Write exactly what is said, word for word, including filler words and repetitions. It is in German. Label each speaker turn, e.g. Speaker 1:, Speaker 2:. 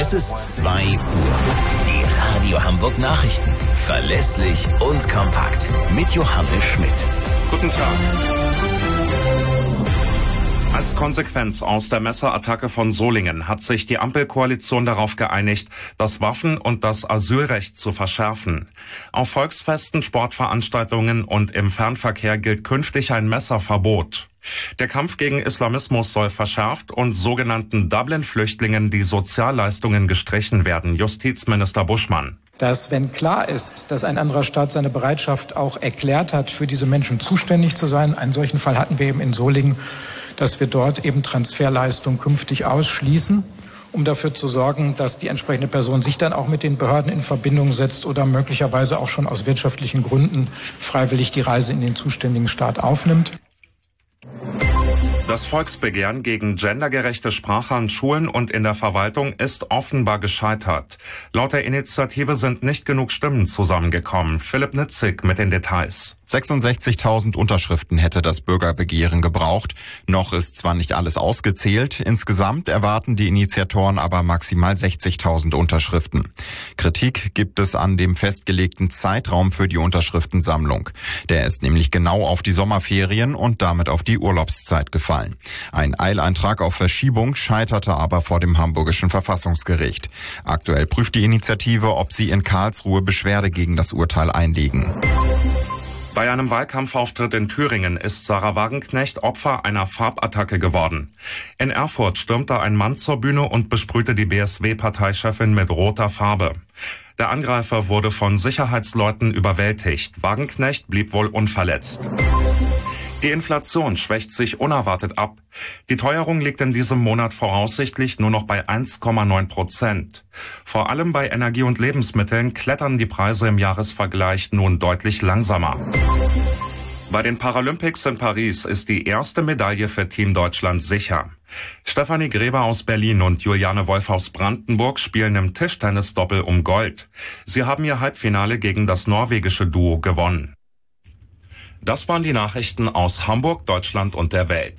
Speaker 1: Es ist zwei Uhr. Die Radio Hamburg Nachrichten. Verlässlich und kompakt. Mit Johannes Schmidt.
Speaker 2: Guten Tag. Als Konsequenz aus der Messerattacke von Solingen hat sich die Ampelkoalition darauf geeinigt, das Waffen- und das Asylrecht zu verschärfen. Auf Volksfesten, Sportveranstaltungen und im Fernverkehr gilt künftig ein Messerverbot. Der Kampf gegen Islamismus soll verschärft und sogenannten Dublin-Flüchtlingen die Sozialleistungen gestrichen werden. Justizminister Buschmann.
Speaker 3: Dass, wenn klar ist, dass ein anderer Staat seine Bereitschaft auch erklärt hat, für diese Menschen zuständig zu sein, einen solchen Fall hatten wir eben in Solingen, dass wir dort eben Transferleistungen künftig ausschließen, um dafür zu sorgen, dass die entsprechende Person sich dann auch mit den Behörden in Verbindung setzt oder möglicherweise auch schon aus wirtschaftlichen Gründen freiwillig die Reise in den zuständigen Staat aufnimmt.
Speaker 2: Das Volksbegehren gegen gendergerechte Sprache an Schulen und in der Verwaltung ist offenbar gescheitert. Laut der Initiative sind nicht genug Stimmen zusammengekommen. Philipp Nitzig mit den Details.
Speaker 4: sechsundsechzigtausend Unterschriften hätte das Bürgerbegehren gebraucht. Noch ist zwar nicht alles ausgezählt, insgesamt erwarten die Initiatoren aber maximal sechzigtausend Unterschriften. Kritik gibt es an dem festgelegten Zeitraum für die Unterschriftensammlung. Der ist nämlich genau auf die Sommerferien und damit auf die Urlaubszeit gefallen. Ein Eileintrag auf Verschiebung scheiterte aber vor dem Hamburgischen Verfassungsgericht. Aktuell prüft die Initiative, ob sie in Karlsruhe Beschwerde gegen das Urteil einlegen.
Speaker 2: Bei einem Wahlkampfauftritt in Thüringen ist Sarah Wagenknecht Opfer einer Farbattacke geworden. In Erfurt stürmte ein Mann zur Bühne und besprühte die B S W-Parteichefin mit roter Farbe. Der Angreifer wurde von Sicherheitsleuten überwältigt. Wagenknecht blieb wohl unverletzt. Die Inflation schwächt sich unerwartet ab. Die Teuerung liegt in diesem Monat voraussichtlich nur noch bei eins Komma neun Prozent. Vor allem bei Energie und Lebensmitteln klettern die Preise im Jahresvergleich nun deutlich langsamer. Bei den Paralympics in Paris ist die erste Medaille für Team Deutschland sicher. Stefanie Gräber aus Berlin und Juliane Wolf aus Brandenburg spielen im Tischtennisdoppel um Gold. Sie haben ihr Halbfinale gegen das norwegische Duo gewonnen. Das waren die Nachrichten aus Hamburg, Deutschland und der Welt.